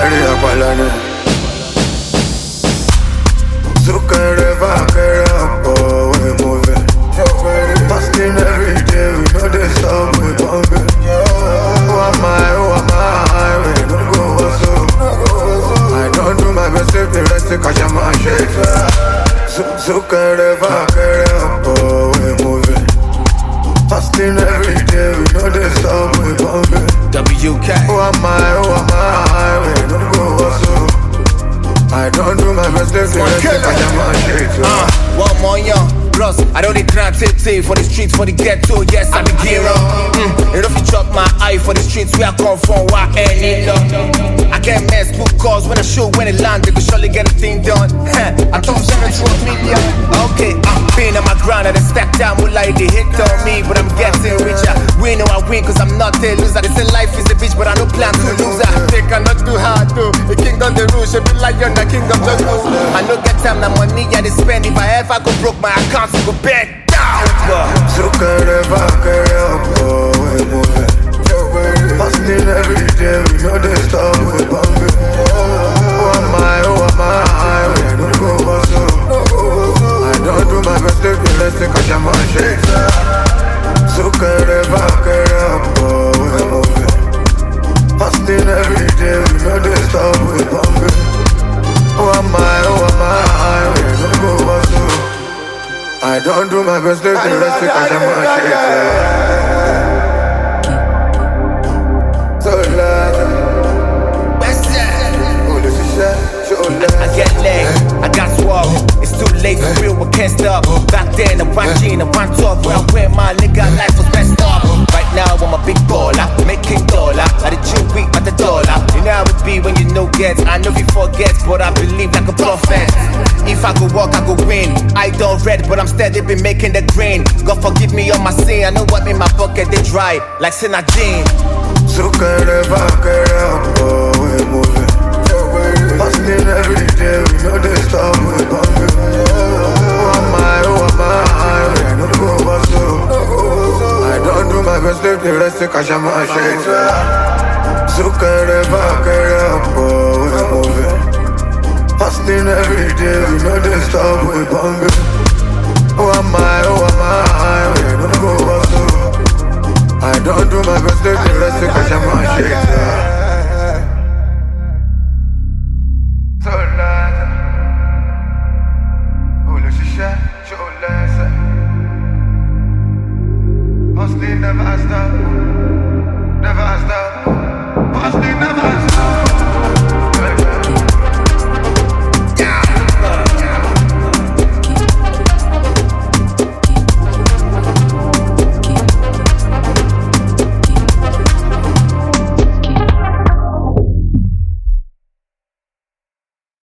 Carry up alone. So carry back, carry up, oh, we moving. Fasting every day, we know they stop, we bumping. Who am I, we don't go so. I don't do my best if the rest to catch my shit. So carry back, carry up, oh, we moving. Fasting every day, we know they stop, we bumping. WK. Who am I, we don't go so. I don't do my best if the rest to catch my shit. One more young. Plus, I don't need grand tip for the streets, for the ghetto, yes, I'm a hero. Enough to chop my eye for the streets where I come from, why any love? I can't mess with calls when I show when it land, they will surely get a thing done. I thought 7 to a million. Okay, I'm being on my grind, I done stacked down, will like they hit on me, but I'm getting richer. We know I win, cause I'm not a loser. They say life is a bitch, but I no plan to lose her. They cannot do hard though. The king on the roof should be like you're the king of the roof. I no get time, the money I spend. If I ever go broke my account, go back down. So carry back, carry up, oh, we moving. Fasting every day, we know they stop, we bumping. Who am I, we don't go so. I don't do my best if the rest to catch my shit. So carry back, carry up, oh, we moving. Fasting every day, we know they stop, we bumping. Who am I, we don't go so. I don't do my best, if the rest to catch my shit. So loud. I get leg, I got swag. It's too late for real, I can't stop. Back then, I want G and I want top. Where I wear my nigga, life was messed up. Right now, I'm a big baller, making dollar. I did you week at the dollar. You know how it be when you know gets. I know you forget, but I believe like a prophet. If I go walk, I go win. I don't read, but I'm steady been making the green. God forgive me on my sin. I know what in my pocket they dry, like Sinadine. So carry back, carry up, oh, we moving. Fasting every day, we know they stop, we bumping. Who am I, we don't go so. I don't do my best if the rest to catch my shit. So carry back, carry up, oh, we moving. Fasting every day, we know they stop, we bumping. Who am I, we don't go so. I don't do my best if the rest to catch my shit. So loud, oh, le chicha, je laisse. Hustling never stop, never stop. Hustling never stop.